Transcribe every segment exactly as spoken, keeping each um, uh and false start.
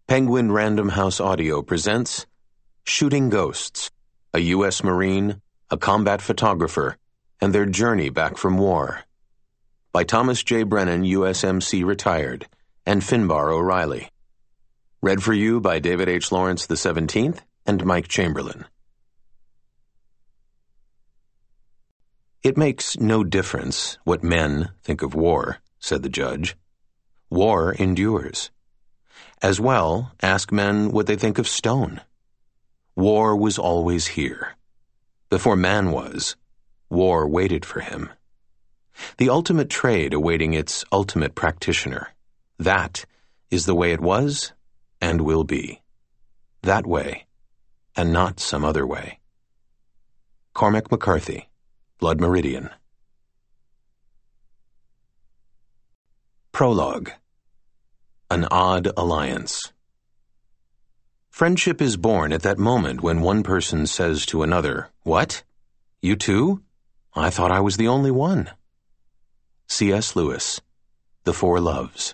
Penguin Random House Audio presents Shooting Ghosts, a U S Marine, a combat photographer, and their journey back from war. By Thomas J. Brennan, U S M C retired, and Finbar O'Reilly. Read for you by David H. Lawrence the seventeenth and Mike Chamberlain. It makes no difference what men think of war, said the judge. War endures. As well, ask men what they think of stone. War was always here. Before man was, war waited for him. The ultimate trade awaiting its ultimate practitioner. That is the way it was and will be. That way, and not some other way. Cormac McCarthy, Blood Meridian. Prologue. An Odd Alliance. Friendship is born at that moment when one person says to another, "What? You too? I thought I was the only one." C S Lewis, The Four Loves.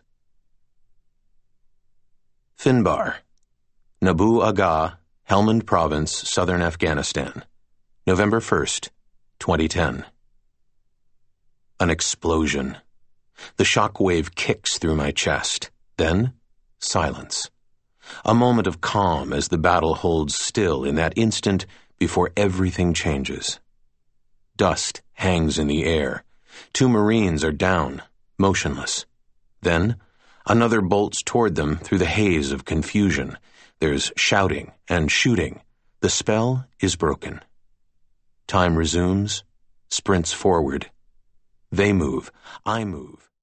Finbar, Nabu Aga, Helmand Province, Southern Afghanistan, November first, twenty ten. An explosion. The shock wave kicks through my chest. Then, silence. A moment of calm as the battle holds still in that instant before everything changes. Dust hangs in the air. Two Marines are down, motionless. Then, another bolts toward them through the haze of confusion. There's shouting and shooting. The spell is broken. Time resumes, sprints forward. They move, I move.